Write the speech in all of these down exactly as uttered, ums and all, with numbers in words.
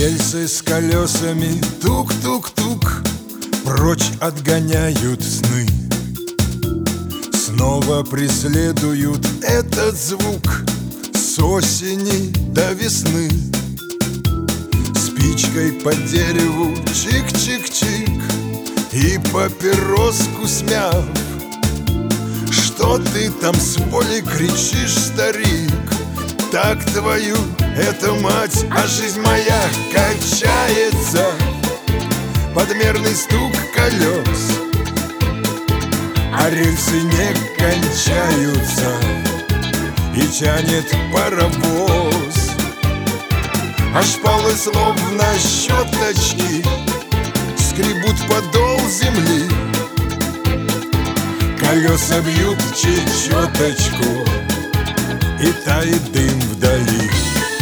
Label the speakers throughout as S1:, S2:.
S1: Рельсы с колесами тук-тук-тук прочь отгоняют сны. Снова преследуют этот звук с осени до весны. Спичкой по дереву чик-чик-чик и папироску смяв. Что ты там с воли кричишь, старик? Так твою, это мать, а жизнь моя качается под мерный стук колес. А рельсы не кончаются и тянет паровоз. А шпалы словно щеточки скребут подол земли. Колеса бьют чечеточку и тает дым вдали.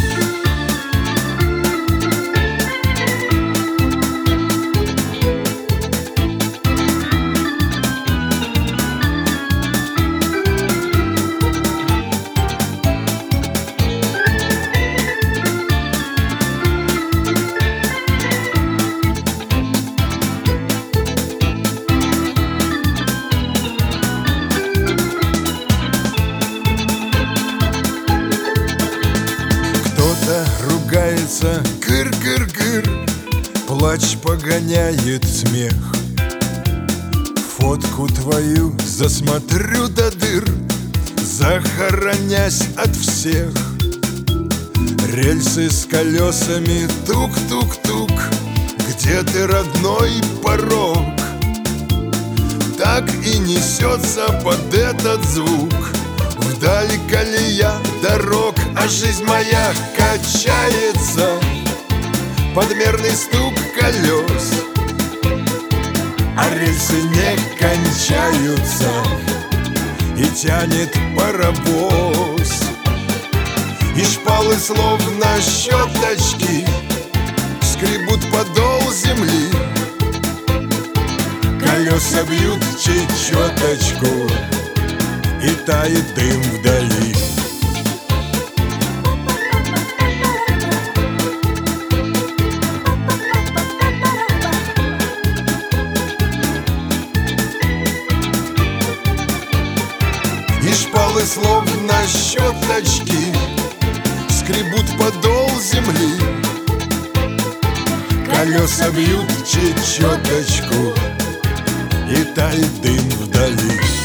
S1: Ругается, кыр-кыр-кыр, плач погоняет смех. Фотку твою засмотрю до дыр, захоронясь от всех. Рельсы с колесами тук-тук-тук, где ты, родной, порог? Так и несется под этот звук вдаль колея дорог. А жизнь моя качается под мерный стук колес. А рельсы не кончаются и тянет паровоз. И шпалы словно щеточки скребут подол земли. Колеса бьют чечеточку и тает дым вдали. И шпалы словно щеточки скребут подол земли. Колеса бьют чечеточку и тает дым вдали.